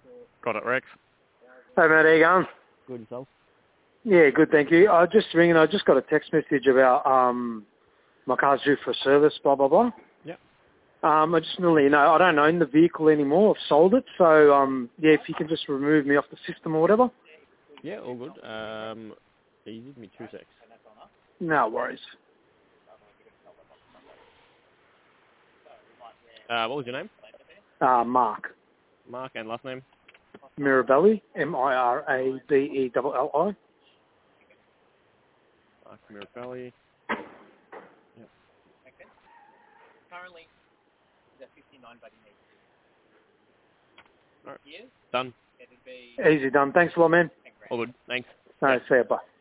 Got it, Rex. Hey, mate, how you going? Good yourself? Yeah, good, thank you. I just ringing. I just got a text message about my car's due for a service, blah, blah, blah. Yep. I just want to let you know, I don't own the vehicle anymore. I've sold it. So, yeah, if you can just remove me off the system or whatever. Yeah, all good. Easy, give me 2 secs. No worries. What was your name? Mark. Mark, and last name? Mirabelli, Mirabelli. Mark Mirabelli. Yep. Currently, the 59 buddy needs. All right. Done. Easy done. Thanks a lot, man. All good. Thanks. No, see you, bye.